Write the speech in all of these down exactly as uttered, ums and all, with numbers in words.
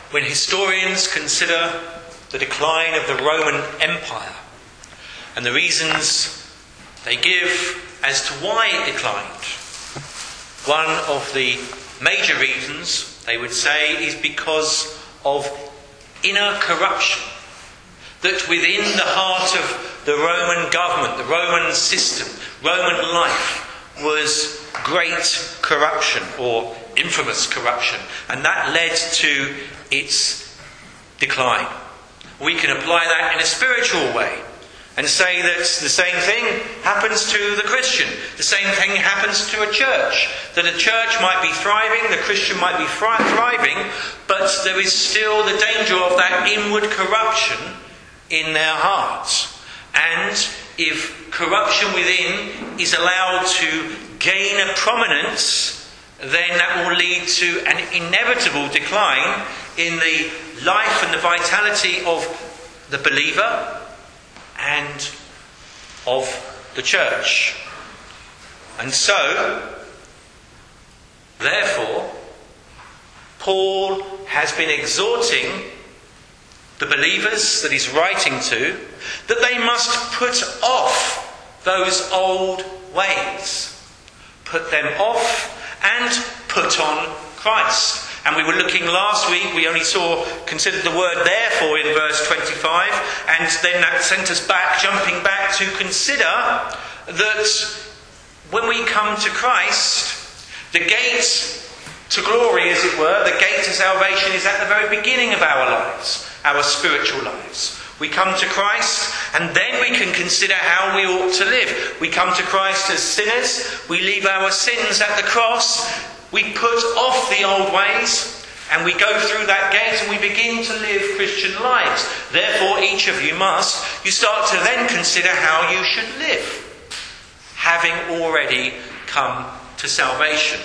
when historians consider the decline of the Roman Empire and the reasons they give as to why it declined, one of the major reasons, they would say, is because of inner corruption. That within the heart of the Roman government, the Roman system, Roman life, was great corruption or infamous corruption, and that led to its decline. We can apply that in a spiritual way and say that the same thing happens to the Christian. The same thing happens to a church. That a church might be thriving, the Christian might be thriving, but there is still the danger of that inward corruption in their hearts. And if corruption within is allowed to gain a prominence, then that will lead to an inevitable decline in the life and the vitality of the believer and of the church. And so, therefore, Paul has been exhorting the believers that he's writing to that they must put off those old ways. Put them off and put on Christ. And we were looking last week, we only saw, considered the word therefore in verse twenty-five, and then that sent us back, jumping back to consider that when we come to Christ, the gate to glory, as it were, the gate to salvation is at the very beginning of our lives, our spiritual lives. We come to Christ and then we can consider how we ought to live. We come to Christ as sinners, we leave our sins at the cross, we put off the old ways and we go through that gate and we begin to live Christian lives. Therefore, each of you must, you start to then consider how you should live, having already come to salvation.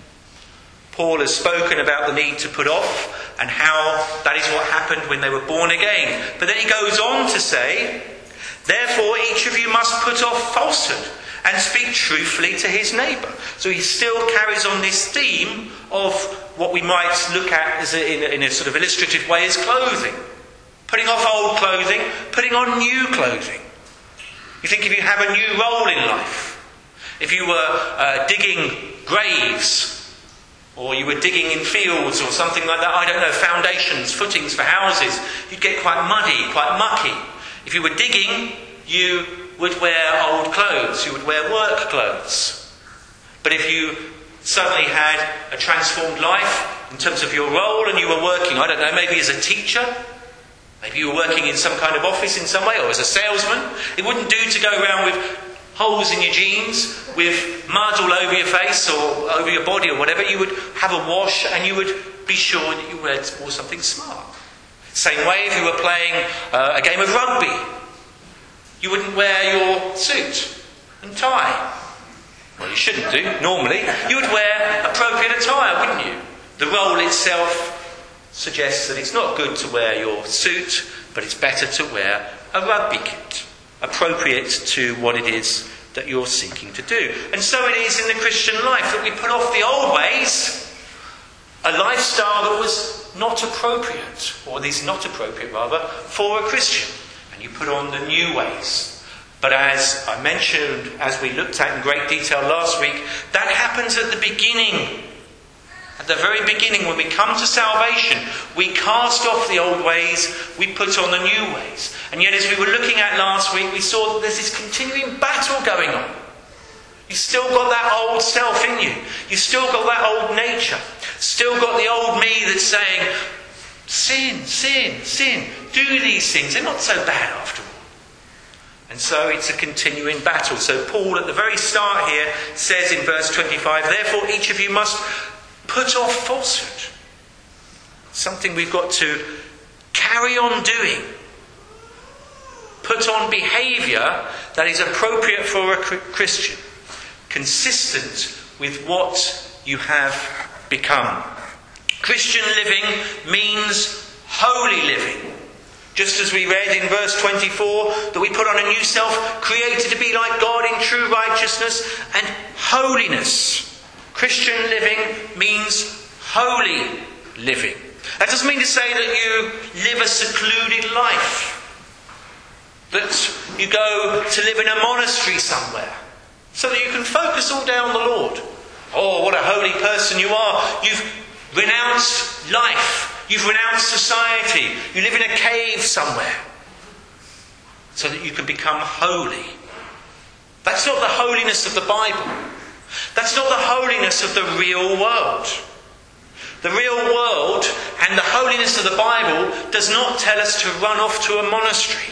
Paul has spoken about the need to put off and how that is what happened when they were born again. But then he goes on to say, therefore each of you must put off falsehood and speak truthfully to his neighbour. So he still carries on this theme of what we might look at as a, in, a, in a sort of illustrative way as clothing. Putting off old clothing, putting on new clothing. You think if you have a new role in life, if you were uh, digging graves, or you were digging in fields or something like that, I don't know, foundations, footings for houses, you'd get quite muddy, quite mucky. If you were digging, you would wear old clothes, you would wear work clothes. But if you suddenly had a transformed life in terms of your role and you were working, I don't know, maybe as a teacher, maybe you were working in some kind of office in some way, or as a salesman, it wouldn't do to go around with holes in your jeans, with mud all over your face or over your body or whatever. You would have a wash and you would be sure that you wore something smart. Same way if you were playing uh, a game of rugby, you wouldn't wear your suit and tie. Well, you shouldn't do, normally. You would wear appropriate attire, wouldn't you? The role itself suggests that it's not good to wear your suit, but it's better to wear a rugby kit, appropriate to what it is that you're seeking to do. And so it is in the Christian life that we put off the old ways, a lifestyle that was not appropriate, or is not appropriate rather, for a Christian. And you put on the new ways. But as I mentioned, as we looked at in great detail last week, that happens at the beginning. At the very beginning, when we come to salvation, we cast off the old ways, we put on the new ways. And yet, as we were looking at last week, we saw that there's this continuing battle going on. You've still got that old self in you. You've still got that old nature. Still got the old me that's saying, sin, sin, sin, do these things. They're not so bad after all. And so it's a continuing battle. So Paul at the very start here says in verse twenty-five, therefore each of you must put off falsehood. Something we've got to carry on doing. Put on behaviour that is appropriate for a Christian, consistent with what you have become. Christian living means holy living. Just as we read in verse twenty-four, that we put on a new self, created to be like God in true righteousness and holiness. Christian living means holy living. That doesn't mean to say that you live a secluded life, that you go to live in a monastery somewhere, so that you can focus all day on the Lord. Oh, what a holy person you are. You've renounced life. You've renounced society. You live in a cave somewhere, so that you can become holy. That's not the holiness of the Bible. That's not the holiness of the real world. The real world and the holiness of the Bible does not tell us to run off to a monastery.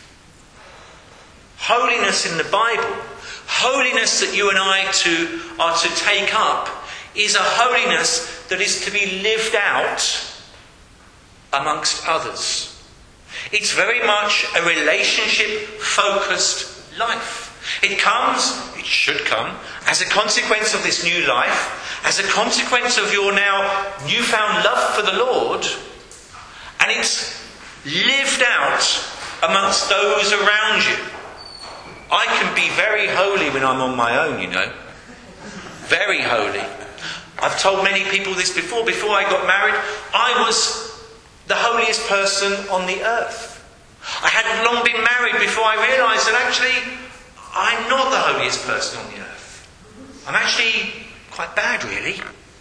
Holiness in the Bible, holiness that you and I to, are to take up, is a holiness that is to be lived out amongst others. It's very much a relationship-focused life. It comes, it should come, as a consequence of this new life, as a consequence of your now newfound love for the Lord, and it's lived out amongst those around you. I can be very holy when I'm on my own, you know. Very holy. I've told many people this before. Before I got married, I was the holiest person on the earth. I hadn't long been married before I realised that actually I'm not the holiest person on the earth. I'm actually quite bad, really.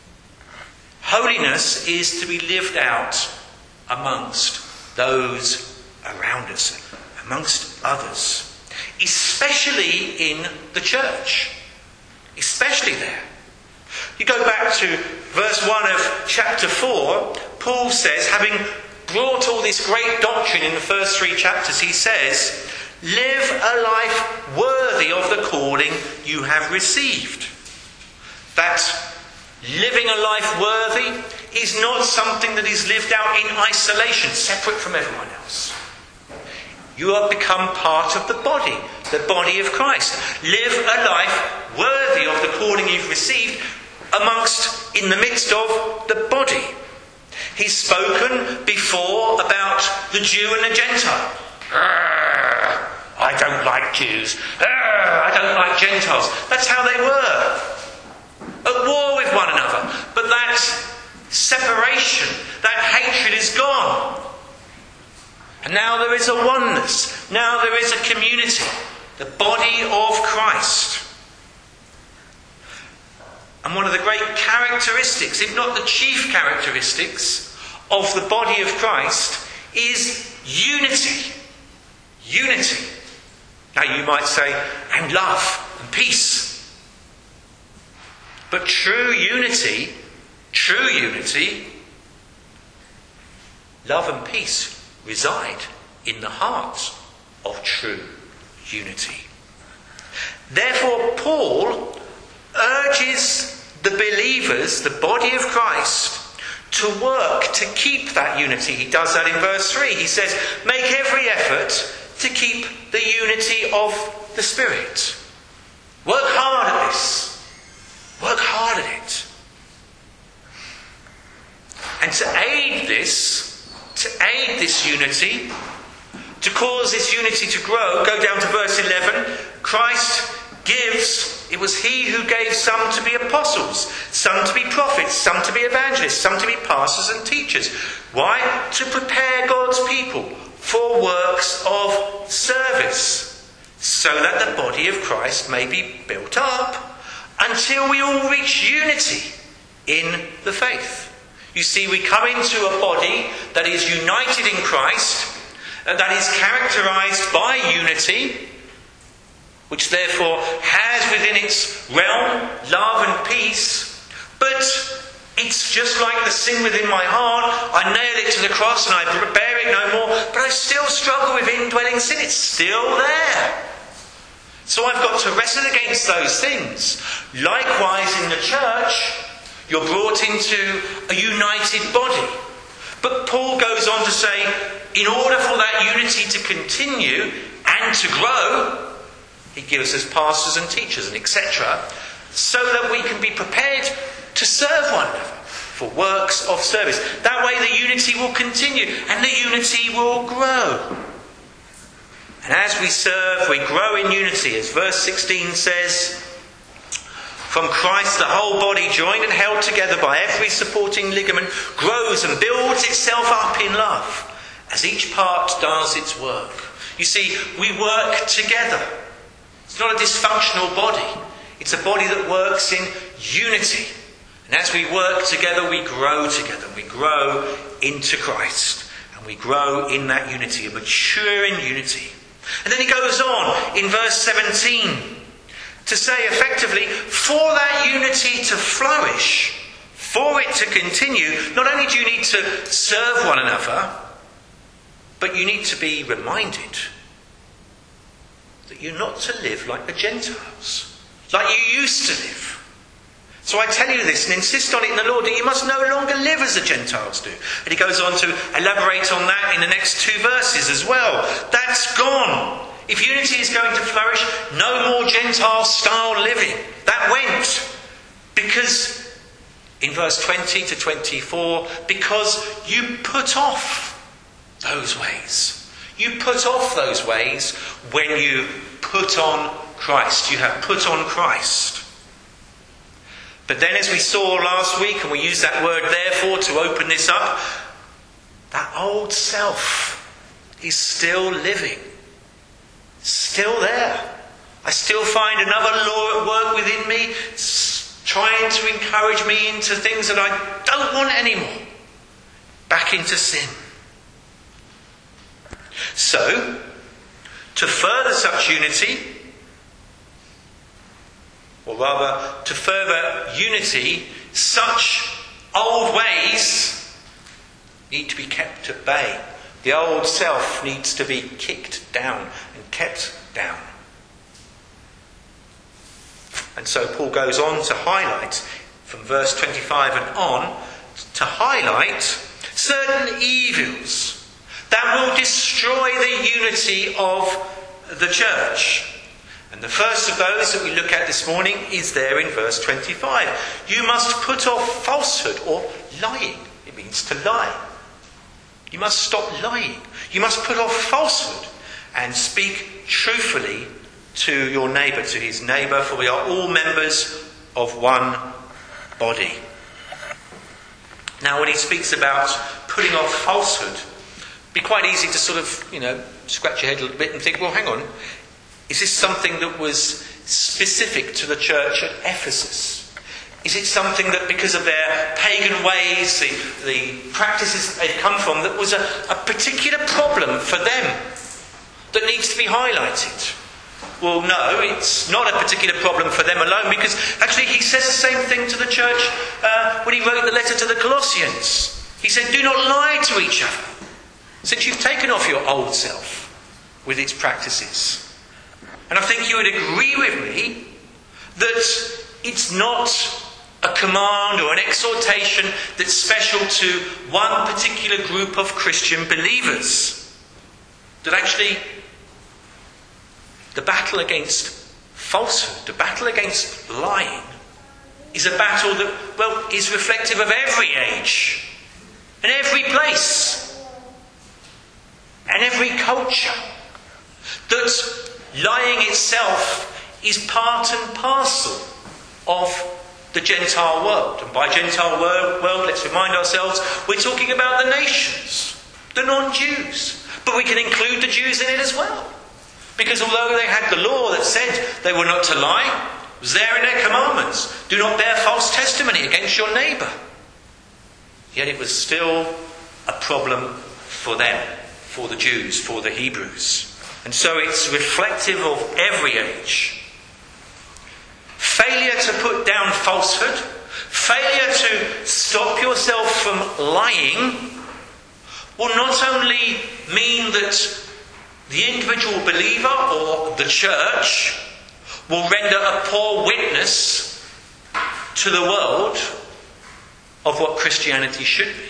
Holiness is to be lived out amongst those around us, amongst others. Especially in the church. Especially there. You go back to verse one of chapter four, Paul says, having brought all this great doctrine in the first three chapters, he says, live a life worthy of the calling you have received. That living a life worthy is not something that is lived out in isolation, separate from everyone else. You have become part of the body, the body of Christ. Live a life worthy of the calling you've received amongst, in the midst of the body. He's spoken before about the Jew and the Gentile. Arrgh, I don't like Jews. Arrgh, I don't like Gentiles. That's how they were. At war with one another. But that separation, that hatred is gone. And now there is a oneness. Now there is a community. The body of Christ. And one of the great characteristics, if not the chief characteristics, of the body of Christ is unity. Unity. Now you might say, and love and peace. But true unity, true unity, love and peace reside in the heart of true unity. Therefore, Paul urges the believers, the body of Christ, to work to keep that unity. He does that in verse three. He says, make every effort to keep the unity of the Spirit. Work hard at this. Work hard at it. And to aid this, to aid this unity, to cause this unity to grow, go down to verse eleven. Christ gives, it was he who gave some to be apostles, some to be prophets, some to be evangelists, some to be pastors and teachers. Why? To prepare God's people for works of service, so that the body of Christ may be built up until we all reach unity in the faith. You see, we come into a body that is united in Christ, and that is characterised by unity, which therefore has within its realm love and peace. But it's just like the sin within my heart. I nail it to the cross and I bear it no more, but I still struggle with indwelling sin. It's still there. So I've got to wrestle against those things. Likewise in the church, you're brought into a united body. But Paul goes on to say, in order for that unity to continue and to grow, he gives us pastors and teachers and et cetera, so that we can be prepared to serve one another for works of service. That way the unity will continue and the unity will grow. And as we serve, we grow in unity, as verse sixteen says, From Christ, the whole body, joined and held together by every supporting ligament, grows and builds itself up in love, as each part does its work. You see, we work together. It's not a dysfunctional body. It's a body that works in unity. And as we work together, we grow together. We grow into Christ. And we grow in that unity, and mature in unity. And then he goes on in verse seventeen to say effectively, for that unity to flourish, for it to continue, not only do you need to serve one another, but you need to be reminded that you're not to live like the Gentiles, like you used to live. So I tell you this and insist on it in the Lord, that you must no longer live as the Gentiles do. And he goes on to elaborate on that in the next two verses as well. That's gone. If unity is going to flourish, no more Gentile-style living. That went. Because, in verse twenty to twenty-four, because you put off those ways. You put off those ways when you put on Christ. You have put on Christ. But then, as we saw last week, and we use that word therefore to open this up, that old self is still living. Still there. I still find another law at work within me, trying to encourage me into things that I don't want anymore. Back into sin. So, to further such unity, or rather, to further unity, such old ways need to be kept at bay. The old self needs to be kicked down and kept down. And so Paul goes on to highlight, from verse twenty-five and on, to highlight certain evils that will destroy the unity of the church. And the first of those that we look at this morning is there in verse twenty-five. You must put off falsehood, or lying. It means to lie. You must stop lying. You must put off falsehood and speak truthfully to your neighbour, to his neighbour, for we are all members of one body. Now, when he speaks about putting off falsehood, it'd be quite easy to sort of, you know, scratch your head a little bit and think, well, hang on, is this something that was specific to the church at Ephesus? Is it something that, because of their pagan ways, the, the practices that they've come from, that was a, a particular problem for them that needs to be highlighted? Well, no, it's not a particular problem for them alone, because actually he says the same thing to the church uh, when he wrote the letter to the Colossians. He said, do not lie to each other, since you've taken off your old self with its practices. And I think you would agree with me that it's not a command or an exhortation that's special to one particular group of Christian believers. That actually the battle against falsehood, the battle against lying, is a battle that, well, is reflective of every age and every place and every culture. That lying itself is part and parcel of the Gentile world. And by Gentile world, world, let's remind ourselves, we're talking about the nations, the non-Jews. But we can include the Jews in it as well. Because although they had the law that said they were not to lie, it was there in their commandments. Do not bear false testimony against your neighbour. Yet it was still a problem for them, for the Jews, for the Hebrews. And so it's reflective of every age. Failure to put down falsehood, failure to stop yourself from lying, will not only mean that the individual believer or the church will render a poor witness to the world of what Christianity should be,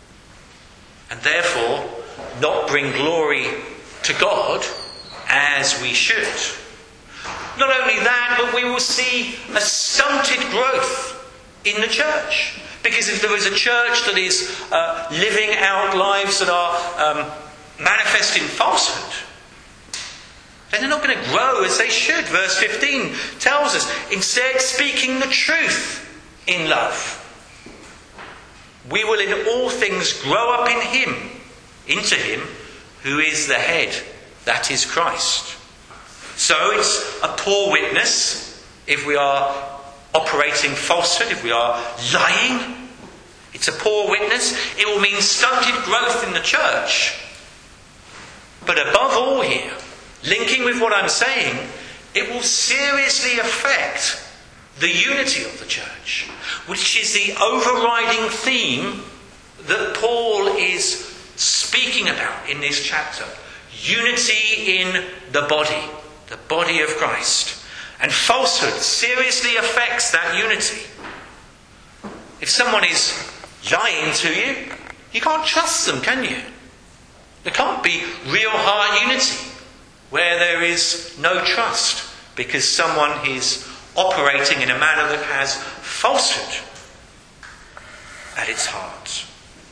and therefore not bring glory to God as we should. Not only that, but we will see a stunted growth in the church. Because if there is a church that is uh, living out lives that are um, manifest in falsehood, then they're not going to grow as they should. Verse fifteen tells us, instead speaking the truth in love, we will in all things grow up in him, into him who is the head, that is Christ. So it's a poor witness if we are operating falsehood, if we are lying. It's a poor witness. It will mean stunted growth in the church. But above all here, linking with what I'm saying, it will seriously affect the unity of the church, which is the overriding theme that Paul is speaking about in this chapter. Unity in the body, the body of Christ. And falsehood seriously affects that unity. If someone is lying to you, you can't trust them, can you? There can't be real heart unity where there is no trust because someone is operating in a manner that has falsehood at its heart.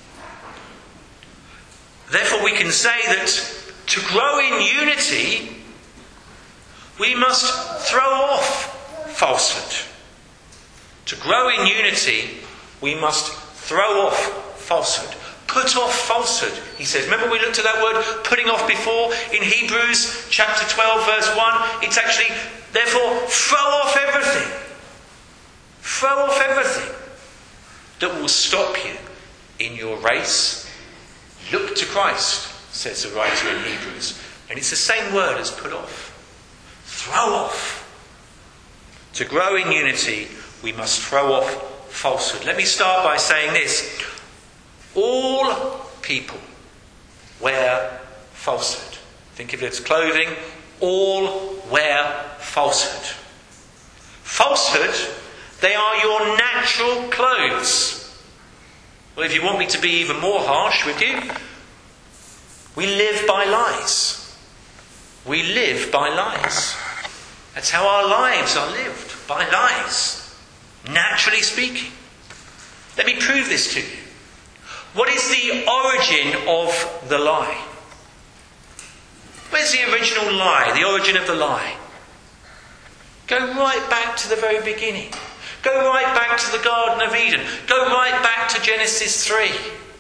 Therefore, we can say that to grow in unity, we must throw off falsehood. To grow in unity, we must throw off falsehood. Put off falsehood, he says. Remember we looked at that word putting off before in Hebrews chapter twelve verse one? It's actually, therefore, throw off everything. Throw off everything that will stop you in your race. Look to Christ, says the writer in Hebrews. And it's the same word as put off. Throw off. To grow in unity, we must throw off falsehood. Let me start by saying this. All people wear falsehood. Think of it as clothing. All wear falsehood. Falsehood, they are your natural clothes. Well, if you want me to be even more harsh with you, we live by lies. We live by lies. That's how our lives are lived, by lies. Naturally speaking. Let me prove this to you. What is the origin of the lie? Where's the original lie, the origin of the lie? Go right back to the very beginning. Go right back to the Garden of Eden. Go right back to Genesis three.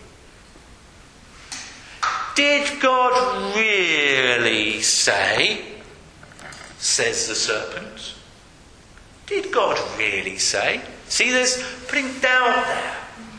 Did God really say, says the serpent? Did God really say? See, there's putting doubt there.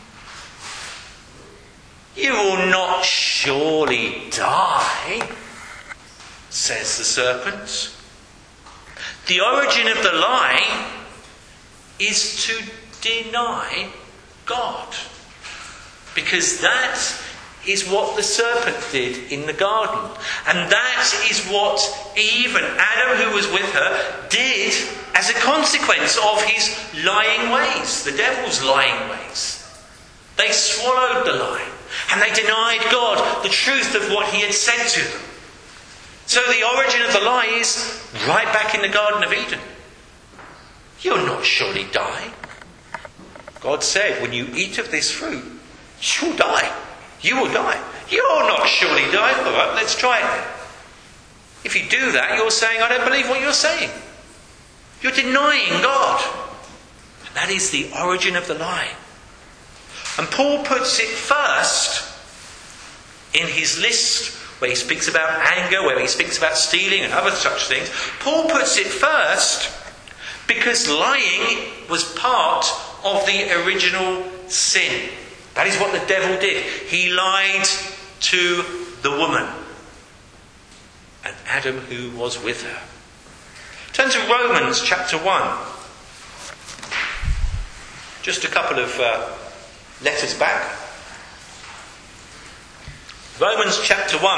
You will not surely die, says the serpent. The origin of the lie is to deny God. Because that is what the serpent did in the garden. And that is what Eve and Adam, who was with her, did as a consequence of his lying ways, the devil's lying ways. They swallowed the lie. And they denied God the truth of what he had said to them. So the origin of the lie is right back in the Garden of Eden. You'll not surely die. God said, when you eat of this fruit, you'll die. You will die. You'll not surely die. All right, let's try it then. If you do that, you're saying, I don't believe what you're saying. You're denying God. And that is the origin of the lie. And Paul puts it first in his list where he speaks about anger, where he speaks about stealing and other such things. Paul puts it first because lying was part of the original sin. That is what the devil did. He lied to the woman and Adam who was with her. Turn to Romans chapter one. Just a couple of uh, letters back. Romans chapter one.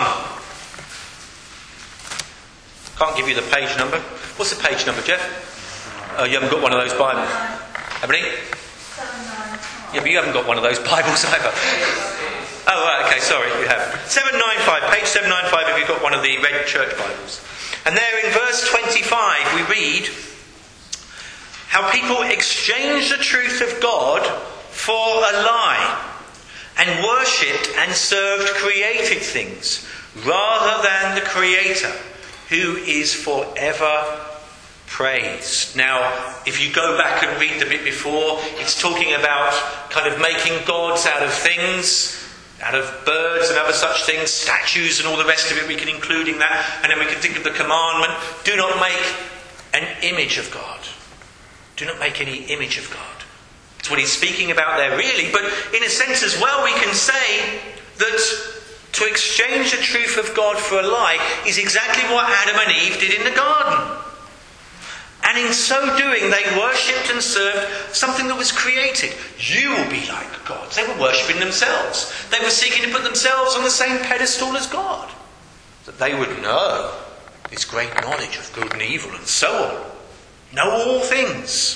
Can't give you the page number. What's the page number, Jeff? Oh, you haven't got one of those Bibles. Haven't you? Yeah, but you haven't got one of those Bibles either. Oh, right, okay, sorry, you have. seven ninety-five, page seven ninety-five if you've got one of the red church Bibles. And there in verse twenty-five we read how people exchange the truth of God for a lie and worshipped and served created things rather than the Creator, who is forever praised. Now, if you go back and read the bit before, it's talking about kind of making gods out of things, out of birds and other such things, statues and all the rest of it we can include in that. And then we can think of the commandment, do not make an image of God. Do not make any image of God. That's what he's speaking about there really. But in a sense as well, we can say that to exchange the truth of God for a lie is exactly what Adam and Eve did in the garden. And in so doing, they worshipped and served something that was created. You will be like gods. They were worshipping themselves. They were seeking to put themselves on the same pedestal as God. That they would know this great knowledge of good and evil and so on. Know all things.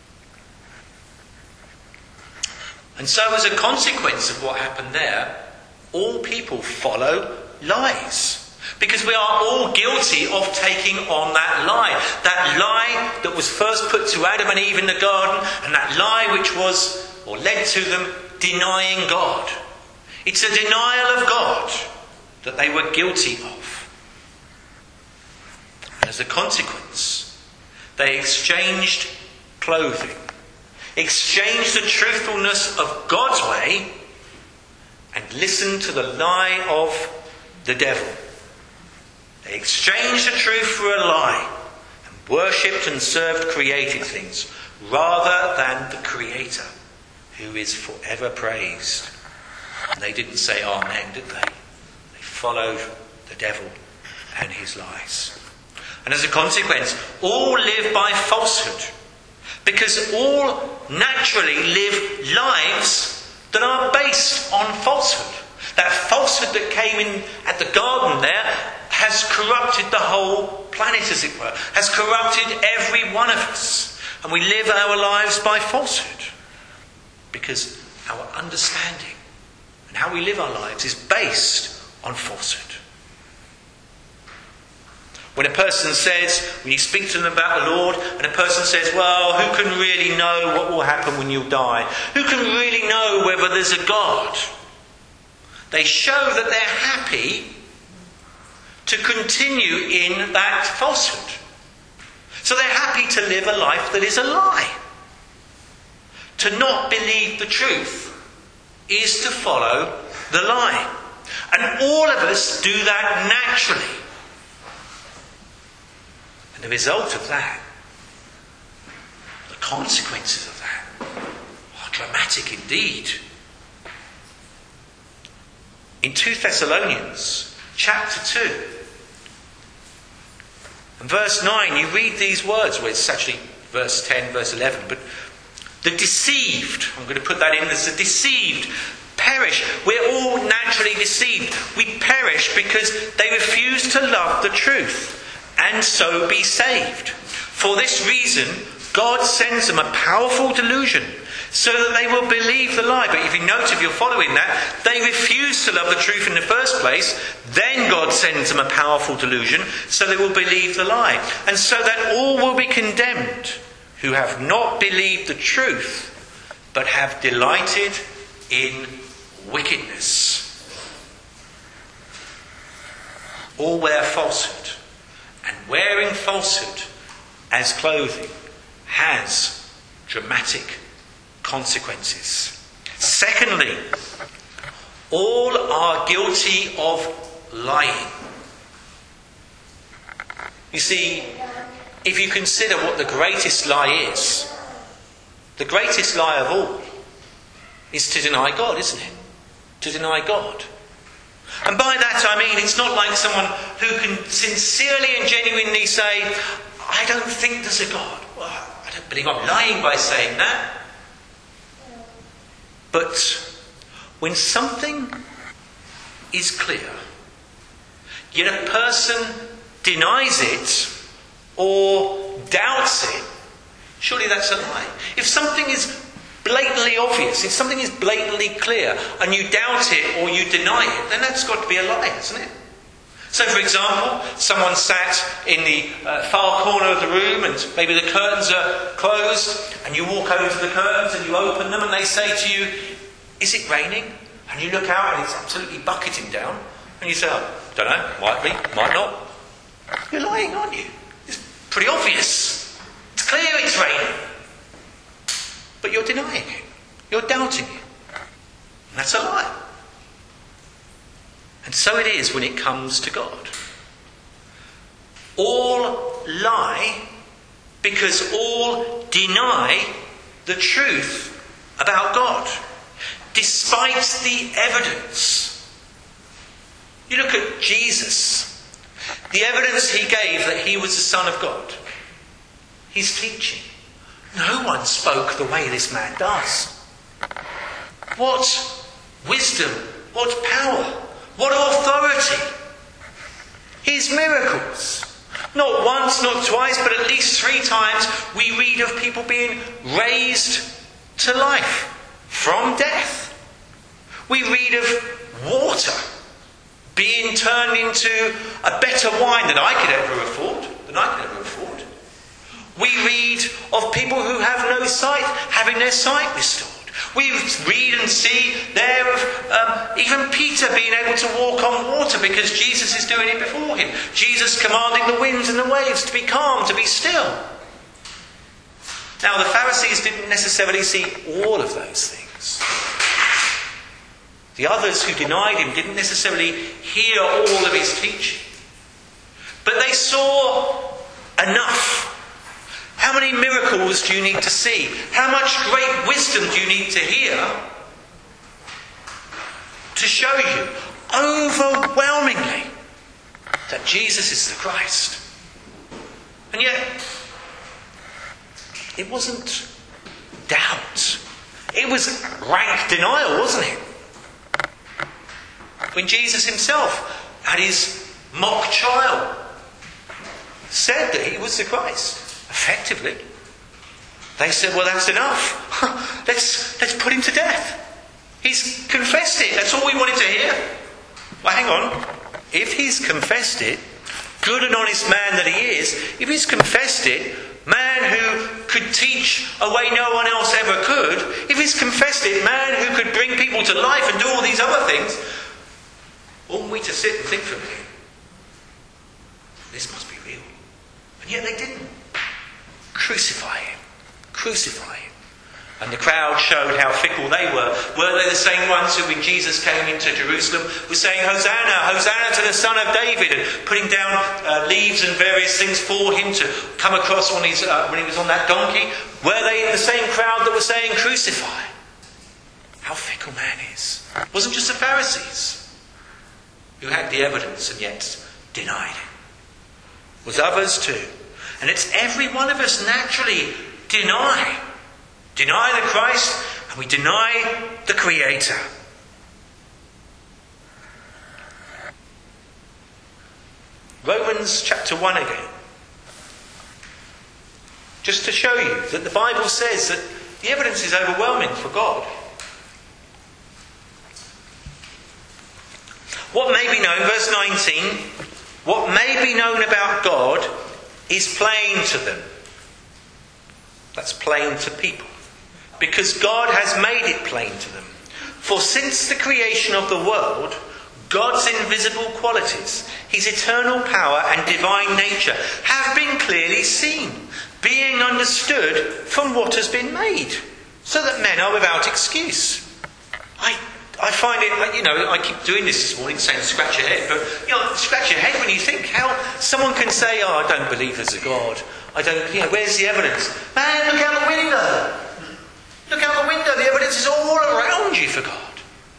And so as a consequence of what happened there, all people follow lies. Because we are all guilty of taking on that lie. That lie that was first put to Adam and Eve in the garden, and that lie which was, or led to them, denying God. It's a denial of God that they were guilty of. And as a consequence, they exchanged clothing. Exchanged the truthfulness of God's way and listened to the lie of the devil. They exchanged the truth for a lie and worshipped and served created things rather than the Creator, who is forever praised. And they didn't say amen, did they? They followed the devil and his lies. And as a consequence, all live by falsehood, because all naturally live lives that are based on falsehood. That falsehood that came in at the garden there has corrupted the whole planet, as it were, has corrupted every one of us. And we live our lives by falsehood because our understanding and how we live our lives is based on falsehood. When a person says, when you speak to them about the Lord, and a person says, well, who can really know what will happen when you die? Who can really know whether there's a God? They show that they're happy to continue in that falsehood. So they're happy to live a life that is a lie. To not believe the truth is to follow the lie. And all of us do that naturally. And the result of that, the consequences of that, are dramatic indeed. In Second Thessalonians chapter two, and verse nine, you read these words, well it's actually verse ten, verse eleven, but the deceived, I'm going to put that in, as the deceived perish. We're all naturally deceived. We perish because they refuse to love the truth and so be saved. For this reason, God sends them a powerful delusion so that they will believe the lie. But if you note, if you're following that, they refuse to love the truth in the first place. Then God sends them a powerful delusion so they will believe the lie. And so that all will be condemned who have not believed the truth, but have delighted in wickedness. All wear falsehood. And wearing falsehood as clothing has dramatic consequences. Secondly, all are guilty of lying. You see, if you consider what the greatest lie is, the greatest lie of all is to deny God, isn't it? To deny God. And by that I mean it's not like someone who can sincerely and genuinely say, I don't think there's a God. Well, I don't believe I'm lying by saying that. But when something is clear, yet a person denies it or doubts it, surely that's a lie. If something is blatantly obvious, if something is blatantly clear and you doubt it or you deny it, then that's got to be a lie, hasn't it? So, for example, someone sat in the uh, far corner of the room and maybe the curtains are closed and you walk over to the curtains and you open them and they say to you, is it raining? And you look out and it's absolutely bucketing down and you say, oh, don't know, might be, might not. You're lying, aren't you? It's pretty obvious. It's clear it's raining. But you're denying it. You're doubting it. And that's a lie. And so it is when it comes to God. All lie because all deny the truth about God, despite the evidence. You look at Jesus, the evidence he gave that he was the Son of God. His teaching. No one spoke the way this man does. What wisdom, what power, what authority. His miracles. Not once, not twice, but at least three times we read of people being raised to life from death. We read of water being turned into a better wine than I could ever afford, than I could ever afford. We read of people who have no sight having their sight restored. We read and see there of um, even Peter being able to walk on water because Jesus is doing it before him. Jesus commanding the winds and the waves to be calm, to be still. Now, the Pharisees didn't necessarily see all of those things. The others who denied him didn't necessarily hear all of his teaching. But they saw enough. How many miracles do you need to see? How much great wisdom do you need to hear to show you overwhelmingly that Jesus is the Christ? And yet, it wasn't doubt. It was rank denial, wasn't it? When Jesus himself, at his mock trial, said that he was the Christ. Effectively. They said, well, that's enough. let's, let's put him to death. He's confessed it. That's all we wanted to hear. Well, hang on. If he's confessed it, good and honest man that he is, if he's confessed it, man who could teach a way no one else ever could, if he's confessed it, man who could bring people to life and do all these other things, oughtn't we to sit and think for a minute? This must be real. And yet they didn't. Crucify him. Crucify him. And the crowd showed how fickle they were. Were they the same ones who, when Jesus came into Jerusalem, were saying, Hosanna, Hosanna to the Son of David, and putting down uh, leaves and various things for him to come across when, he's, uh, when he was on that donkey? Were they the same crowd that were saying, crucify? How fickle man is. It wasn't just the Pharisees who had the evidence and yet denied it. It was others too. And it's every one of us naturally deny. Deny the Christ, and we deny the Creator. Romans chapter one again. Just to show you that the Bible says that the evidence is overwhelming for God. What may be known, verse nineteen, what may be known about God is plain to them. That's plain to people. Because God has made it plain to them. For since the creation of the world, God's invisible qualities, his eternal power and divine nature have been clearly seen, being understood from what has been made, so that men are without excuse. I I find it, you know, I keep doing this this morning, saying scratch your head, but, you know, scratch your head when you think how someone can say, oh, I don't believe there's a God. I don't, you know, where's the evidence? Man, look out the window. Look out the window, the evidence is all around you for God.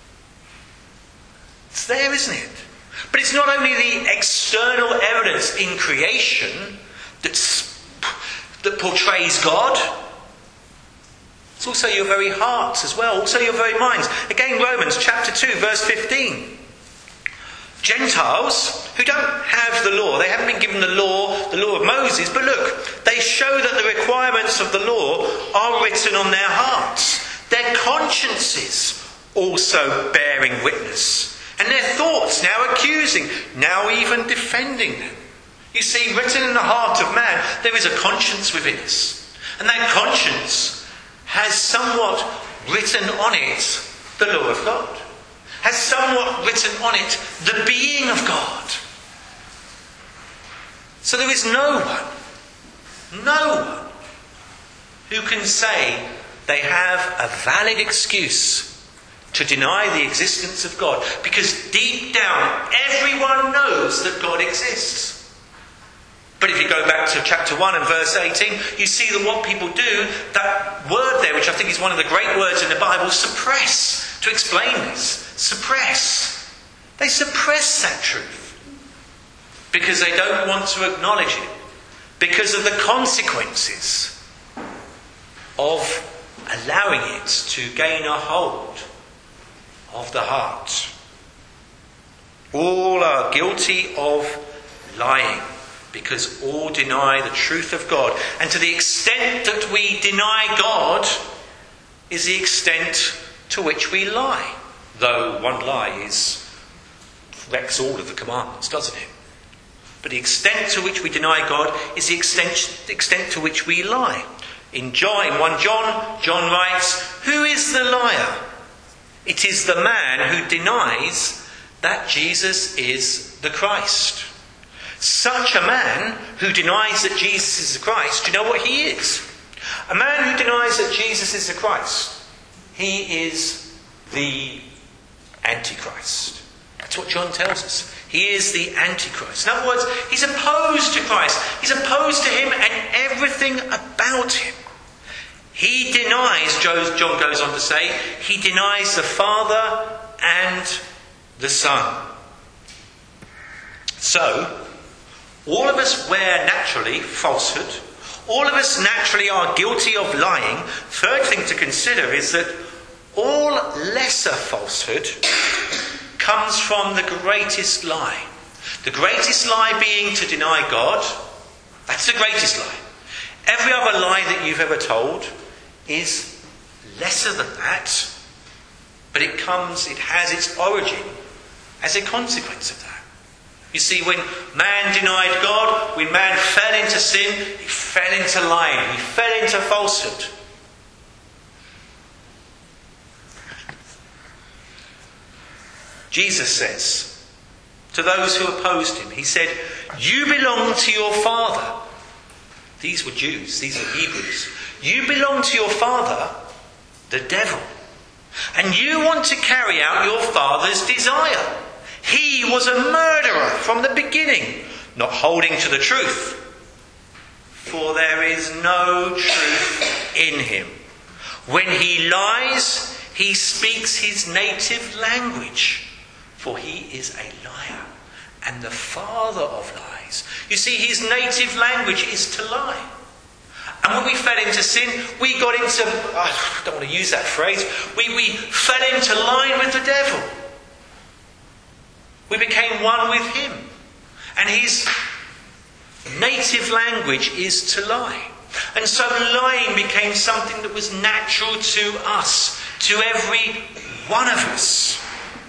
It's there, isn't it? But it's not only the external evidence in creation that's, that portrays God. It's also your very hearts as well, also your very minds. Again, Romans chapter two, verse fifteen. Gentiles who don't have the law, they haven't been given the law, the law of Moses, but look, they show that the requirements of the law are written on their hearts. Their consciences also bearing witness. And their thoughts now accusing, now even defending them. You see, written in the heart of man, there is a conscience within us. And that conscience has somewhat written on it the law of God. Has somewhat written on it the being of God. So there is no one, no one who can say they have a valid excuse to deny the existence of God, because deep down everyone knows that God exists. But if you go back to chapter one and verse eighteen, you see that what people do, that word there, which I think is one of the great words in the Bible, suppress, to explain this. Suppress. They suppress that truth because they don't want to acknowledge it, because of the consequences of allowing it to gain a hold of the heart. All are guilty of lying, because all deny the truth of God. And to the extent that we deny God is the extent to which we lie. Though one lie is wrecks all of the commandments, doesn't it? But the extent to which we deny God is the extent, the extent to which we lie. In John, in First John, John writes, "Who is the liar? It is the man who denies that Jesus is the Christ." Such a man who denies that Jesus is the Christ, do you know what he is? A man who denies that Jesus is the Christ, he is the Antichrist. That's what John tells us. He is the Antichrist. In other words, he's opposed to Christ. He's opposed to him and everything about him. He denies, John goes on to say, he denies the Father and the Son. So, all of us wear naturally falsehood. All of us naturally are guilty of lying. Third thing to consider is that all lesser falsehood comes from the greatest lie. The greatest lie being to deny God. That's the greatest lie. Every other lie that you've ever told is lesser than that, but it comes, it has its origin as a consequence of that. You see, when man denied God, when man fell into sin, he fell into lying, he fell into falsehood. Jesus says to those who opposed him, he said, "You belong to your father." These were Jews, these were Hebrews. "You belong to your father, the devil, and you want to carry out your father's desire. He was a murderer from the beginning, not holding to the truth, for there is no truth in him. When he lies, he speaks his native language, for he is a liar and the father of lies." You see, his native language is to lie. And when we fell into sin, we got into, I don't want to use that phrase, we, we fell into line with the devil. We became one with him. And his native language is to lie. And so lying became something that was natural to us, to every one of us.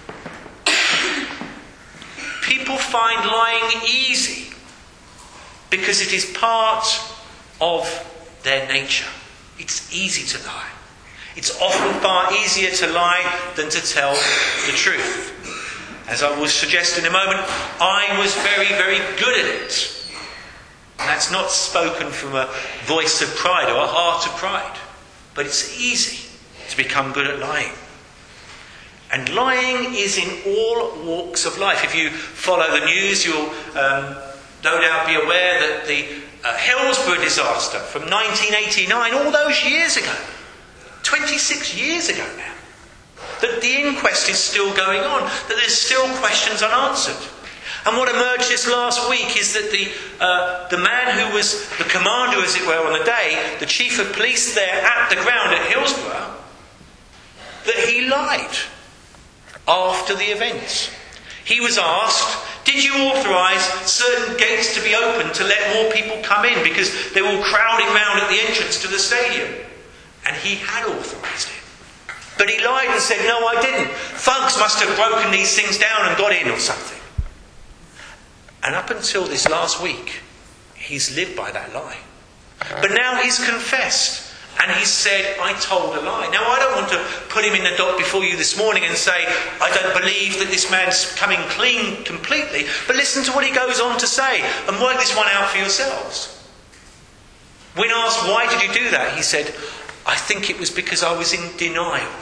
People find lying easy because it is part of their nature. It's easy to lie. It's often far easier to lie than to tell the truth. As I will suggest in a moment, I was very, very good at it. And that's not spoken from a voice of pride or a heart of pride. But it's easy to become good at lying. And lying is in all walks of life. If you follow the news, you'll um, no doubt be aware that the uh, Hillsborough disaster from nineteen eighty-nine, all those years ago, twenty-six years ago now, that the inquest is still going on, that there's still questions unanswered. And what emerged this last week is that the uh, the man who was the commander, as it were, on the day, the chief of police there at the ground at Hillsborough, that he lied after the event. He was asked, "Did you authorise certain gates to be opened to let more people come in because they were all crowding round at the entrance to the stadium?" And he had authorised it. But he lied and said, "No, I didn't. Thugs must have broken these things down and got in or something." And up until this last week, he's lived by that lie. But now he's confessed. And he said, I told a lie. Now, I don't want to put him in the dock before you this morning and say, I don't believe that this man's coming clean completely. But listen to what he goes on to say and work this one out for yourselves. When asked, why did you do that? He said, I think it was because I was in denial.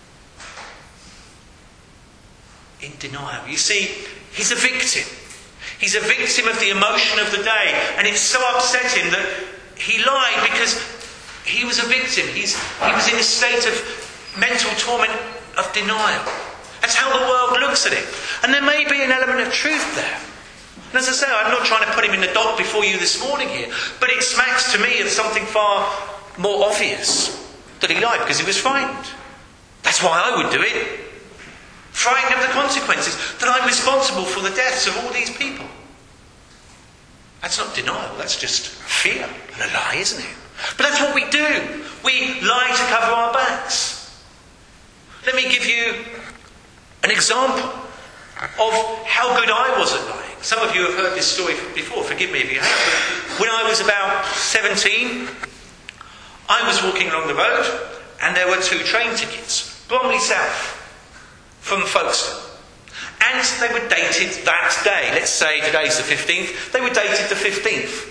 In denial. You see, he's a victim. He's a victim of the emotion of the day. And it so upset him that he lied because he was a victim. He's, he was in a state of mental torment of denial. That's how the world looks at it. And there may be an element of truth there. And as I say, I'm not trying to put him in the dock before you this morning here, but it smacks to me of something far more obvious, that he lied because he was frightened. That's why I would do it. Frightened of the consequences, that I'm responsible for the deaths of all these people. That's not denial, that's just fear and a lie, isn't it? But that's what we do. We lie to cover our backs. Let me give you an example of how good I was at lying. Some of you have heard this story before, forgive me if you have. But when I was about seventeen, I was walking along the road and there were two train tickets, Bromley South from Folkestone. And they were dated that day. Let's say today's the fifteenth. They were dated the fifteenth.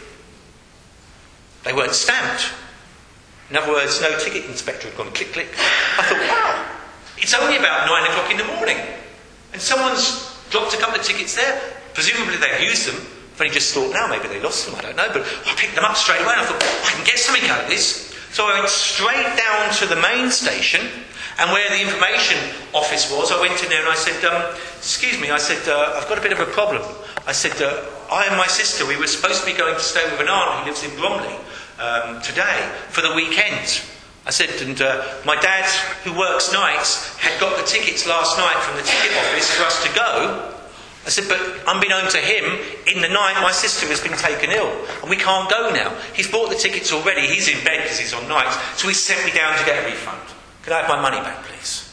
They weren't stamped. In other words, no ticket inspector had gone click, click. I thought, wow, it's only about nine o'clock in the morning. And someone's dropped a couple of tickets there. Presumably they've used them. I've only just thought now, maybe they lost them, I don't know. But I picked them up straight away and I thought, I can get something out of this. So I went straight down to the main station, and where the information office was, I went in there and I said, um, excuse me, I said, uh, I've got a bit of a problem. I said, uh, I and my sister, we were supposed to be going to stay with an aunt who lives in Bromley um, today for the weekend. I said, and uh, my dad, who works nights, had got the tickets last night from the ticket office for us to go. I said, but unbeknown to him, in the night my sister has been taken ill and we can't go now. He's bought the tickets already, he's in bed because he's on nights, so he sent me down to get a refund. Can I have my money back, please?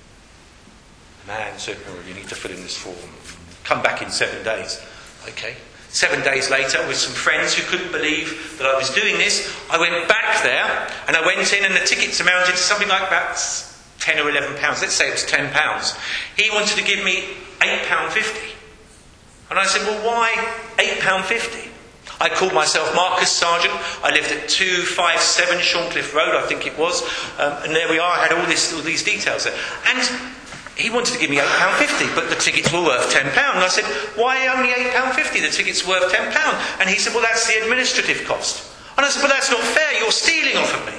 The man said, oh, you need to fill in this form. Come back in seven days. Okay. Seven days later, with some friends who couldn't believe that I was doing this, I went back there and I went in and the tickets amounted to something like about ten or eleven pounds. Let's say it was ten pounds. He wanted to give me eight pounds fifty. And I said, well, why eight pounds fifty? I called myself Marcus Sargent. I lived at two fifty-seven Shorncliffe Road, I think it was. Um, and there we are, I had all, this, all these details there. And he wanted to give me eight pounds fifty, but the tickets were worth ten pounds. And I said, why only eight pounds fifty? The tickets were worth ten pounds. And he said, well, that's the administrative cost. And I said, well, that's not fair. You're stealing off of me.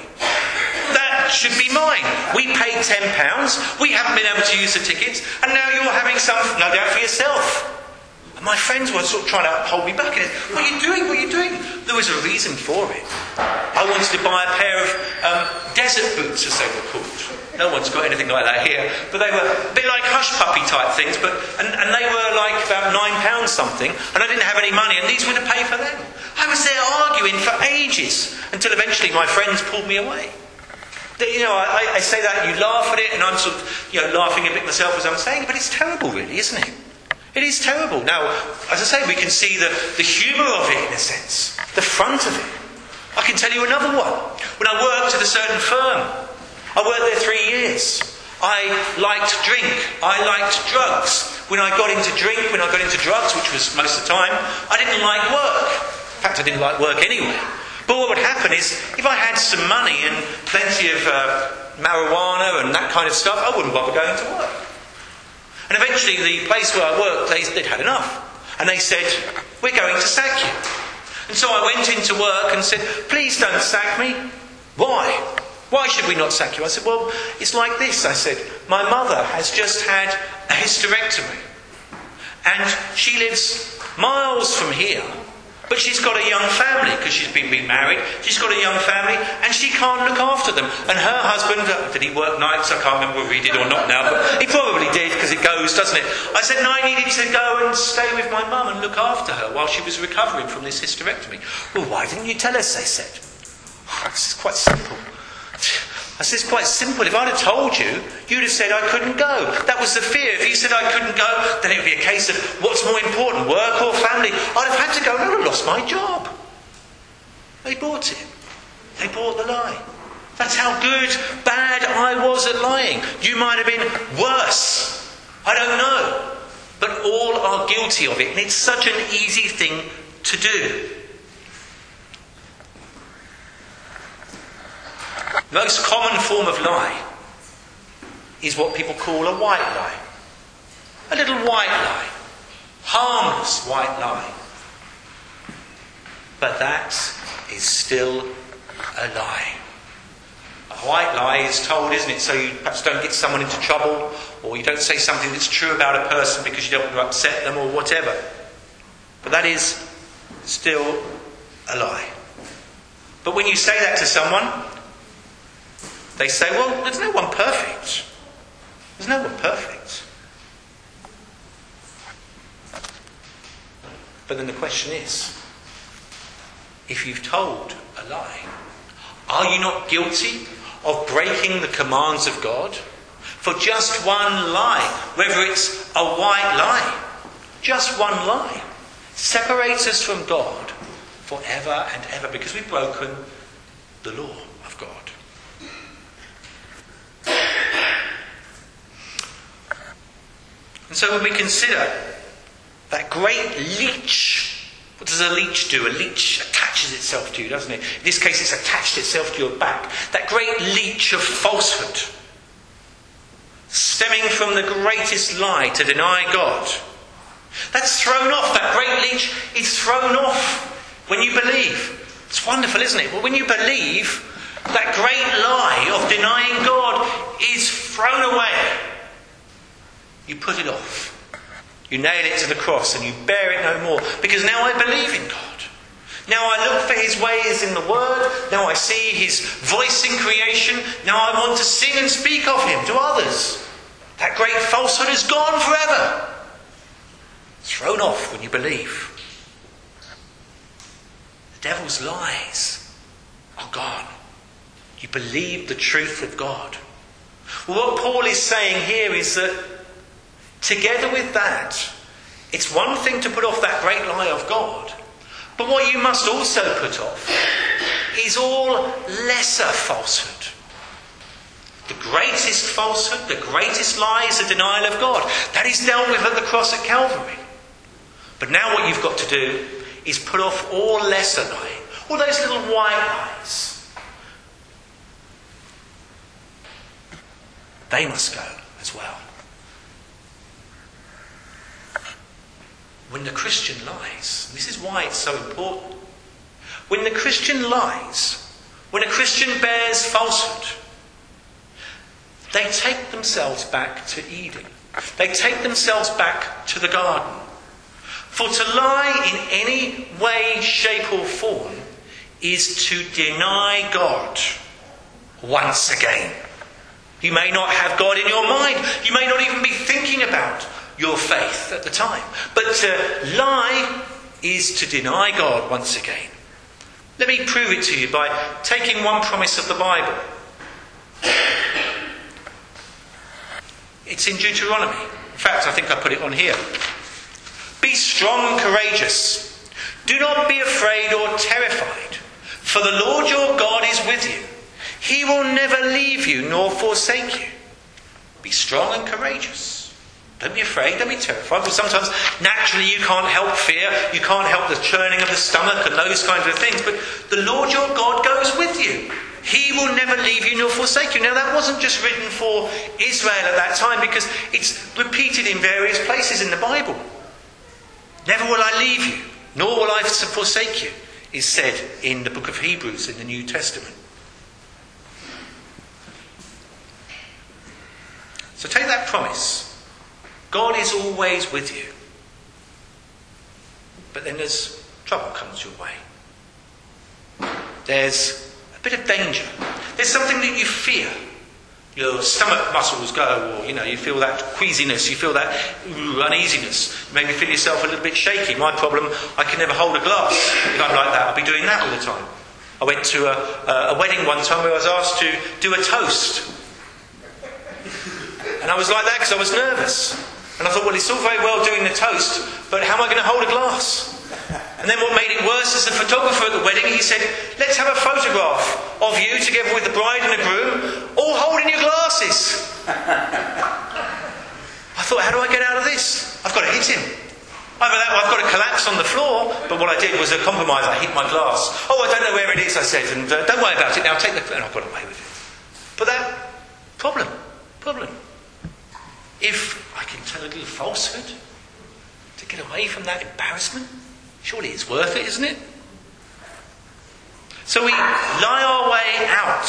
That should be mine. We paid ten pounds. We haven't been able to use the tickets. And now you're having some, no doubt, for yourself. My friends were sort of trying to hold me back. And what are you doing? What are you doing? There was a reason for it. I wanted to buy a pair of um, desert boots, as they were called. No one's got anything like that here. But they were a bit like hush puppy type things. But and, and they were like about nine pounds something. And I didn't have any money. And these were to pay for them. I was there arguing for ages. Until eventually my friends pulled me away. You know, I, I say that and you laugh at it. And I'm sort of, you know, laughing a bit myself as I'm saying it. But it's terrible, really, isn't it? It is terrible. Now, as I say, we can see the, the humour of it in a sense, the front of it. I can tell you another one. When I worked at a certain firm, I worked there three years. I liked drink. I liked drugs. When I got into drink, when I got into drugs, which was most of the time, I didn't like work. In fact, I didn't like work anyway. But what would happen is, if I had some money and plenty of uh, marijuana and that kind of stuff, I wouldn't bother going to work. And eventually the place where I worked, they, they'd had enough. And they said, we're going to sack you. And so I went into work and said, please don't sack me. Why? Why should we not sack you? I said, well, it's like this. I said, my mother has just had a hysterectomy. And she lives miles from here. But she's got a young family, because she's been remarried. She's got a young family, and she can't look after them. And her husband, uh, did he work nights? I can't remember whether he did or not now, but he probably did, because it goes, doesn't it? I said, no, I needed to go and stay with my mum and look after her while she was recovering from this hysterectomy. Well, why didn't you tell us, they said. Oh, this is quite simple. I said, it's quite simple. If I'd have told you, you'd have said I couldn't go. That was the fear. If you said I couldn't go, then it would be a case of what's more important, work or family? I'd have had to go and I'd have lost my job. They bought it. They bought the lie. That's how good, bad I was at lying. You might have been worse. I don't know. But all are guilty of it. And it's such an easy thing to do. Most common form of lie is what people call a white lie. A little white lie. Harmless white lie. But that is still a lie. A white lie is told, isn't it, so you perhaps don't get someone into trouble, or you don't say something that's true about a person because you don't want to upset them or whatever. But that is still a lie. But when you say that to someone, they say, well, there's no one perfect. There's no one perfect. But then the question is, if you've told a lie, are you not guilty of breaking the commands of God? For just one lie, whether it's a white lie, just one lie, separates us from God forever and ever because we've broken the law of God. And so when we consider that great leech, what does a leech do? A leech attaches itself to you, doesn't it? In this case, it's attached itself to your back. That great leech of falsehood, stemming from the greatest lie to deny God. That's thrown off. That great leech is thrown off when you believe. It's wonderful, isn't it? But when you believe, that great lie of denying God is thrown away. You put it off. You nail it to the cross and you bear it no more. Because now I believe in God. Now I look for his ways in the Word. Now I see his voice in creation. Now I want to sing and speak of him to others. That great falsehood is gone forever. It's thrown off when you believe. The devil's lies are gone. You believe the truth of God. Well, what Paul is saying here is that together with that, it's one thing to put off that great lie of God, but what you must also put off is all lesser falsehood. The greatest falsehood, the greatest lie is the denial of God. That is dealt with at the cross at Calvary. But now what you've got to do is put off all lesser lying, all those little white lies. They must go as well. When the Christian lies, this is why it's so important. When the Christian lies, when a Christian bears falsehood, they take themselves back to Eden. They take themselves back to the garden. For to lie in any way, shape or form is to deny God once again. You may not have God in your mind. You may not even be thinking about your faith at the time. But to lie is to deny God once again. Let me prove it to you by taking one promise of the Bible. It's in Deuteronomy. In fact, I think I put it on here. Be strong and courageous. Do not be afraid or terrified, for the Lord your God is with you. He will never leave you nor forsake you. Be strong and courageous. Don't be afraid, don't be terrified. Because sometimes naturally you can't help fear, you can't help the churning of the stomach and those kinds of things. But the Lord your God goes with you. He will never leave you nor forsake you. Now that wasn't just written for Israel at that time, because it's repeated in various places in the Bible. Never will I leave you, nor will I forsake you, is said in the book of Hebrews in the New Testament. So take that promise. God is always with you. But then there's trouble comes your way. There's a bit of danger. There's something that you fear. Your stomach muscles go, or you know, you feel that queasiness, you feel that ooh, uneasiness. You maybe feel yourself a little bit shaky. My problem, I can never hold a glass. If I'm like that, I'll be doing that all the time. I went to a, a wedding one time where I was asked to do a toast. And I was like that because I was nervous. And I thought, well, it's all very well doing the toast, but how am I going to hold a glass? And then what made it worse is the photographer at the wedding, he said, let's have a photograph of you together with the bride and the groom, all holding your glasses. I thought, how do I get out of this? I've got to hit him. Either that or I've got to collapse on the floor. But what I did was a compromise. I hit my glass. Oh, I don't know where it is, I said. And uh, don't worry about it now. Take the... And I got away with it. But that... Problem. Problem. If I can tell a little falsehood to get away from that embarrassment, surely it's worth it, isn't it? So we lie our way out.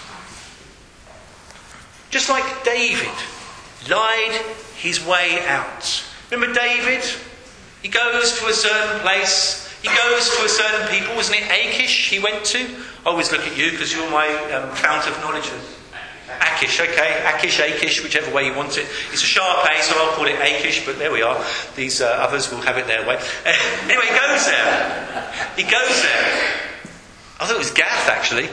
Just like David lied his way out. Remember David? He goes to a certain place. He goes to a certain people. Wasn't it Achish he went to? I always look at you because you're my um, fount of knowledge. Achish, okay. Achish, Achish, whichever way you want it. It's a sharp A, so I'll call it Achish, but there we are. These uh, others will have it their way. Anyway, he goes there. He goes there. I thought it was Gath, actually.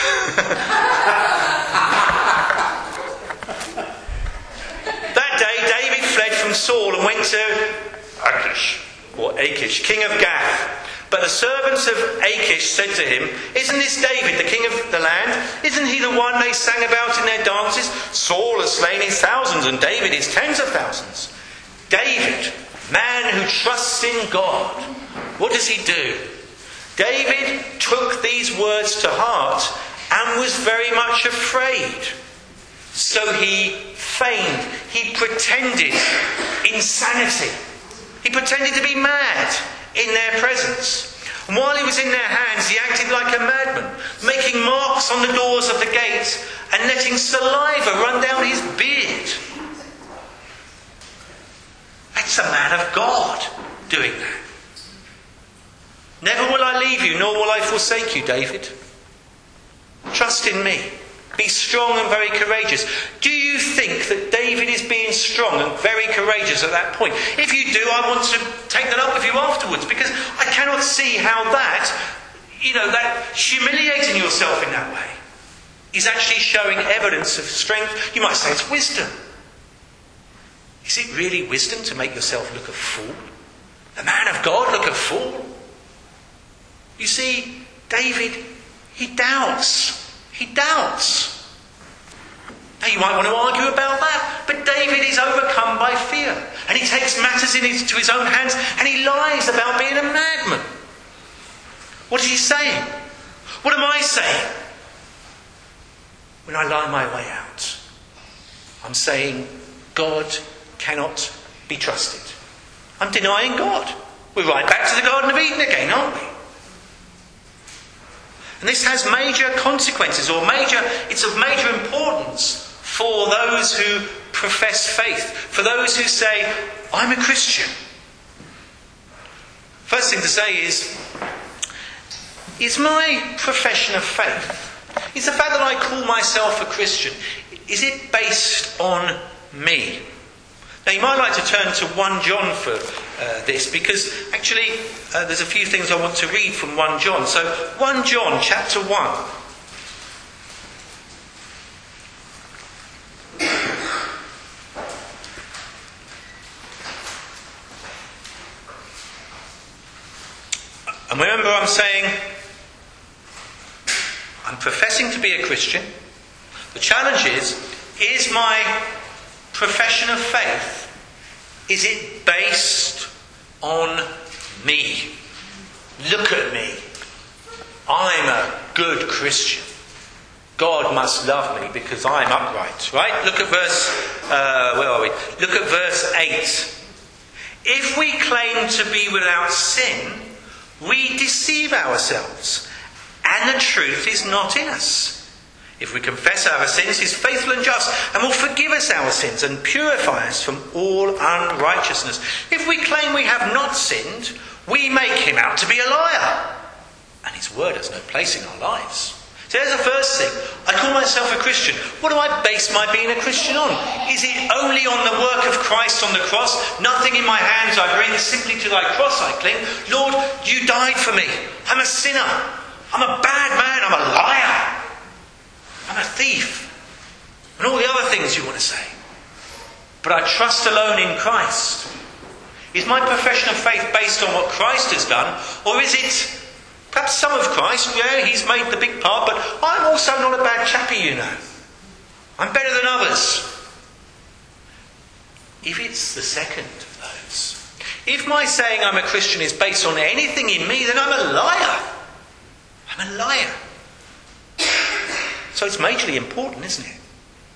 That day, David fled from Saul and went to Achish, or Achish, king of Gath. But the servants of Achish said to him, isn't this David, the king of the land? Isn't he the one they sang about in their dances? Saul has slain his thousands and David his tens of thousands. David, man who trusts in God, what does he do? David took these words to heart and was very much afraid. So he feigned, he pretended insanity. He pretended to be mad in their presence. And while he was in their hands, he acted like a madman, making marks on the doors of the gates and letting saliva run down his beard. That's a man of God doing that. Never will I leave you, nor will I forsake you, David. Trust in me. Be strong and very courageous. Do you think that David is being strong and very courageous at that point? If you do, I want to take that up with you afterwards, because I cannot see how that, you know, that humiliating yourself in that way is actually showing evidence of strength. You might say it's wisdom. Is it really wisdom to make yourself look a fool? The man of God look a fool? You see, David, he doubts. He doubts. Now you might want to argue about that, but David is overcome by fear. And he takes matters into his, his own hands and he lies about being a madman. What is he saying? What am I saying? When I lie my way out, I'm saying God cannot be trusted. I'm denying God. We're right back to the Garden of Eden again, aren't we? And this has major consequences, or major, it's of major importance for those who profess faith, for those who say, I'm a Christian. First thing to say is, is my profession of faith, is the fact that I call myself a Christian, is it based on me? Now you might like to turn to First John for uh, this, because actually uh, there's a few things I want to read from First John. So First John chapter one. And remember, I'm saying, I'm professing to be a Christian. The challenge is, is my profession of faith, is it based on me? Look at me. I'm a good Christian. God must love me because I'm upright. Right? Look at verse, uh, where are we? Look at verse eight. If we claim to be without sin, we deceive ourselves, and the truth is not in us. If we confess our sins, He is faithful and just, and will forgive us our sins and purify us from all unrighteousness. If we claim we have not sinned, we make Him out to be a liar, and His word has no place in our lives. So there's the first thing. I call myself a Christian. What do I base my being a Christian on? Is it only on the work of Christ on the cross? Nothing in my hands I bring, simply to thy cross I cling. Lord, you died for me. I'm a sinner. I'm a bad man. I'm a liar. I'm a thief. And all the other things you want to say. But I trust alone in Christ. Is my profession of faith based on what Christ has done? Or is it perhaps some of Christ? Yeah, he's made the big part, but I'm also not a bad chappy, you know. I'm better than others. If it's the second of those, if my saying I'm a Christian is based on anything in me, then I'm a liar. I'm a liar. So it's majorly important, isn't it?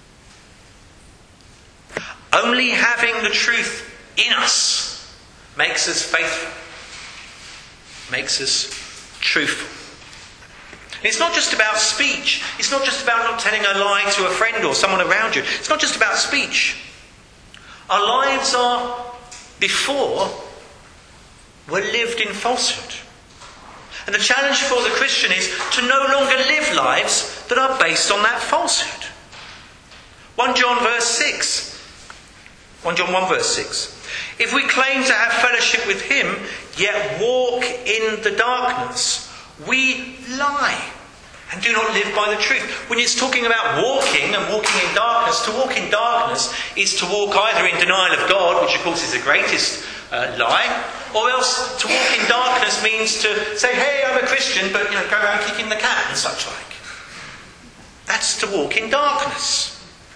Only having the truth in us makes us faithful, makes us truthful. And it's not just about speech. It's not just about not telling a lie to a friend or someone around you. It's not just about speech. Our lives are, before, were lived in falsehood. And the challenge for the Christian is to no longer live lives that are based on that falsehood. First John verse six. First John one verse six. If we claim to have fellowship with him, yet walk in the darkness, we lie and do not live by the truth. When it's talking about walking and walking in darkness, to walk in darkness is to walk either in denial of God, which of course is the greatest uh, lie, or else to walk in darkness means to say, hey, I'm a Christian, but you know, go around kicking the cat and such like. That's to walk in darkness.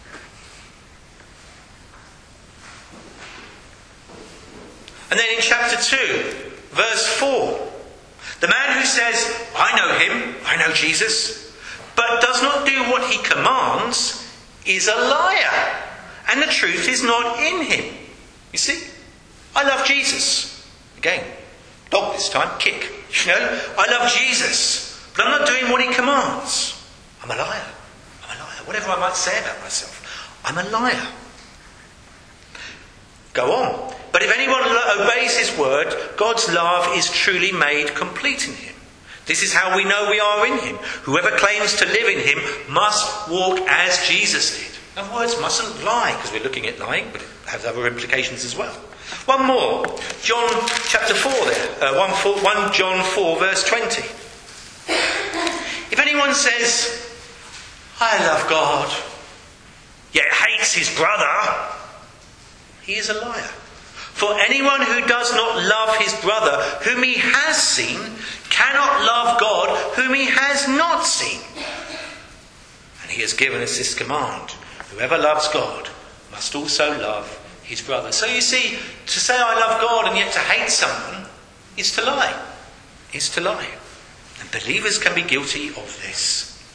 And then in chapter two, verse four, the man who says, I know him, I know Jesus, but does not do what he commands, is a liar, and the truth is not in him. You see, I love Jesus. Again, dog this time, kick. You know, I love Jesus, but I'm not doing what he commands. I'm a liar. I'm a liar. Whatever I might say about myself, I'm a liar. Go on. But if anyone obeys his word, God's love is truly made complete in him. This is how we know we are in him. Whoever claims to live in him must walk as Jesus did. In other words, mustn't lie, because we're looking at lying, but it has other implications as well. One more. John chapter four there. Uh, one, four, First John four verse twenty. If anyone says, I love God, yet hates his brother, he is a liar. For anyone who does not love his brother whom he has seen cannot love God whom he has not seen. And he has given us this command: whoever loves God must also love his brother. So you see, to say I love God and yet to hate someone is to lie. Is to lie. And believers can be guilty of this.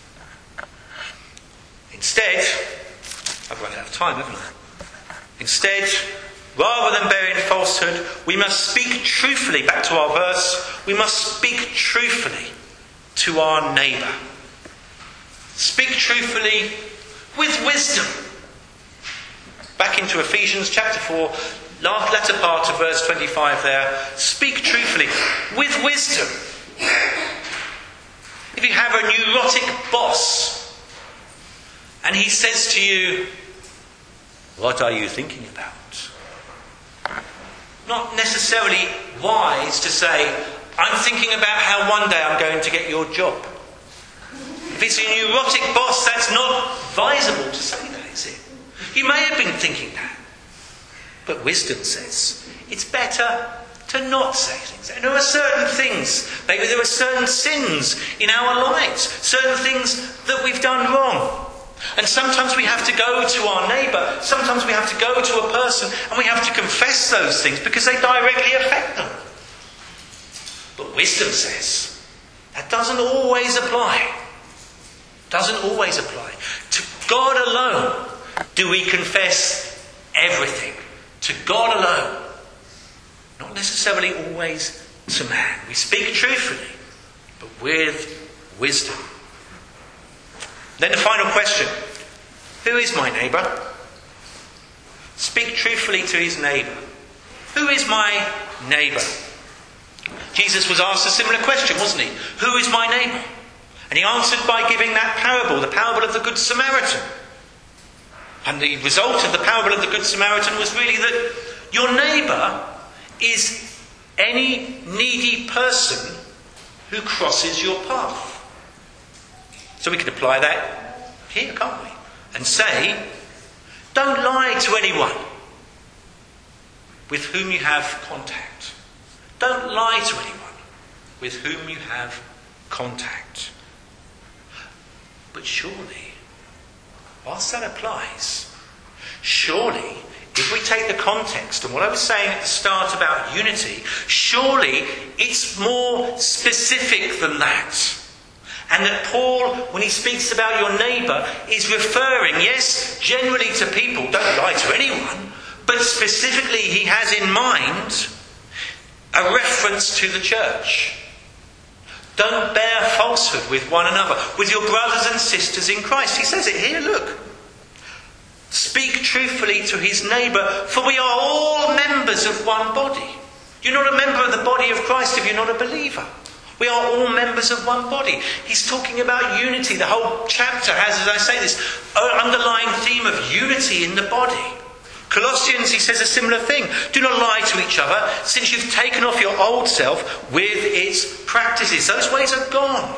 Instead, I've run out of time, haven't I? Instead, rather than bearing falsehood, we must speak truthfully. Back to our verse. We must speak truthfully to our neighbour. Speak truthfully with wisdom. Back into Ephesians chapter four, last latter part of verse twenty-five there. Speak truthfully with wisdom. If you have a neurotic boss and he says to you, what are you thinking about? Not necessarily wise to say, I'm thinking about how one day I'm going to get your job. If it's a neurotic boss, that's not advisable to say that, is it? You may have been thinking that. But wisdom says it's better to not say things. And there are certain things, maybe there are certain sins in our lives, certain things that we've done wrong. And sometimes we have to go to our neighbour, sometimes we have to go to a person and we have to confess those things because they directly affect them. But wisdom says that doesn't always apply. Doesn't always apply. To God alone do we confess everything. To God alone. Not necessarily always to man. We speak truthfully, but with wisdom. Then the final question. Who is my neighbour? Speak truthfully to his neighbour. Who is my neighbour? Jesus was asked a similar question, wasn't he? Who is my neighbour? And he answered by giving that parable, the parable of the Good Samaritan. And the result of the parable of the Good Samaritan was really that your neighbour is any needy person who crosses your path. So we can apply that here, can't we? And say, don't lie to anyone. with whom you have contact. Don't lie to anyone with whom you have contact. But surely, whilst that applies, surely, if we take the context and what I was saying at the start about unity, surely it's more specific than that. And that Paul, when he speaks about your neighbour, is referring, yes, generally to people, don't lie to anyone, but specifically he has in mind a reference to the church. Don't bear falsehood with one another, with your brothers and sisters in Christ. He says it here, look. Speak truthfully to his neighbour, for we are all members of one body. You're not a member of the body of Christ if you're not a believer. We are all members of one body. He's talking about unity. The whole chapter has, as I say, this underlying theme of unity in the body. Colossians, he says a similar thing. Do not lie to each other, since you've taken off your old self with its practices. Those ways are gone.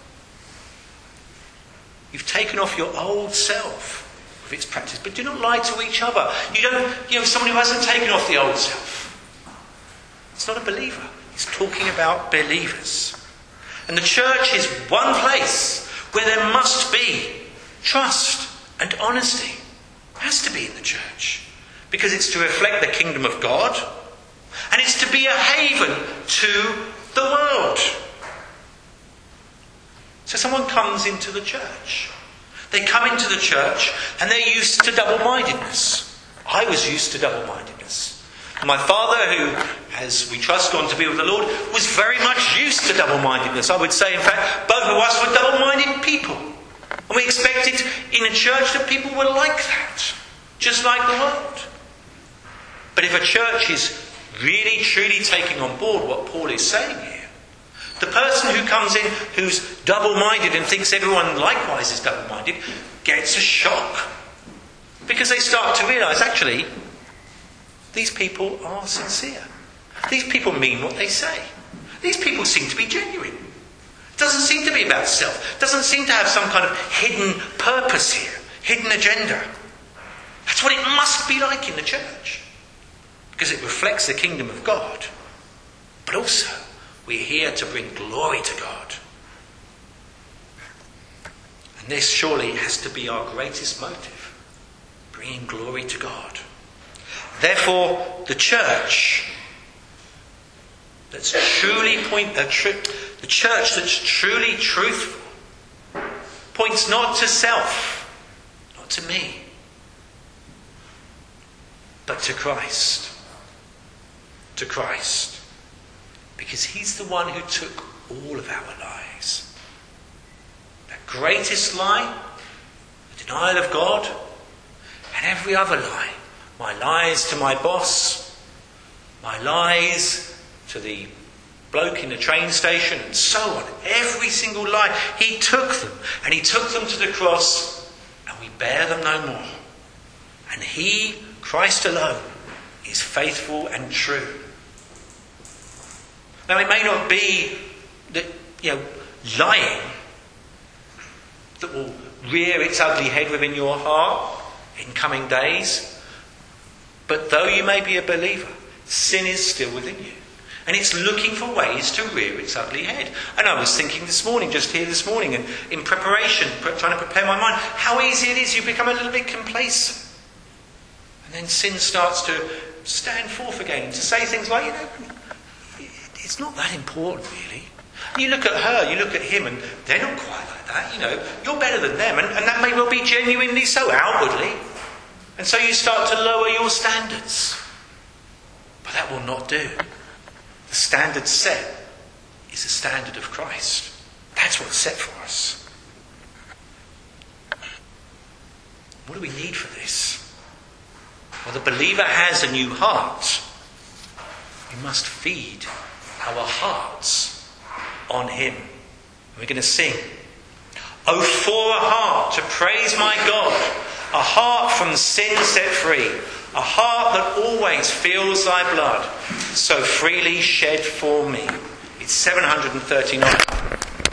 You've taken off your old self with its practices, but do not lie to each other. You don't, you know, someone who hasn't taken off the old self, it's not a believer. He's talking about believers. And the church is one place where there must be trust and honesty. It has to be in the church. Because it's to reflect the kingdom of God. And it's to be a haven to the world. So someone comes into the church. They come into the church and they're used to double-mindedness. I was used to double-mindedness. My father, who, as we trust, gone to be with the Lord, was very much used to double-mindedness. I would say, in fact, both of us were double-minded people. And we expected in a church that people were like that, just like the world. But if a church is really, truly taking on board what Paul is saying here, the person who comes in who's double-minded and thinks everyone likewise is double-minded gets a shock. Because they start to realise, actually, these people are sincere. These people mean what they say. These people seem to be genuine. It doesn't seem to be about self. It doesn't seem to have some kind of hidden purpose here, hidden agenda. That's what it must be like in the church. Because it reflects the kingdom of God. But also, we're here to bring glory to God. And this surely has to be our greatest motive. Bringing glory to God. Therefore, the church that's truly point, uh, tr- the church that's truly truthful points not to self, not to me, but to Christ. To Christ. Because he's the one who took all of our lies. The greatest lie, the denial of God, and every other lie. My lies to my boss, my lies to the bloke in the train station, and so on. Every single lie. He took them, and he took them to the cross, and we bear them no more. And he, Christ alone, is faithful and true. Now it may not be that, you know, lying that will rear its ugly head within your heart in coming days. But though you may be a believer, sin is still within you. And it's looking for ways to rear its ugly head. And I was thinking this morning, just here this morning, and in preparation, trying to prepare my mind, how easy it is you become a little bit complacent. And then sin starts to stand forth again, to say things like, you know, it's not that important really. And you look at her, you look at him, and they're not quite like that, you know. You're better than them, and, and that may well be genuinely so outwardly. And so you start to lower your standards. But that will not do. The standard set is the standard of Christ. That's what's set for us. What do we need for this? Well, the believer has a new heart. We must feed our hearts on him. We're going to sing. Oh, for a heart to praise my God, a heart from sin set free, a heart that always feels thy blood, so freely shed for me. It's seven hundred thirty-nine.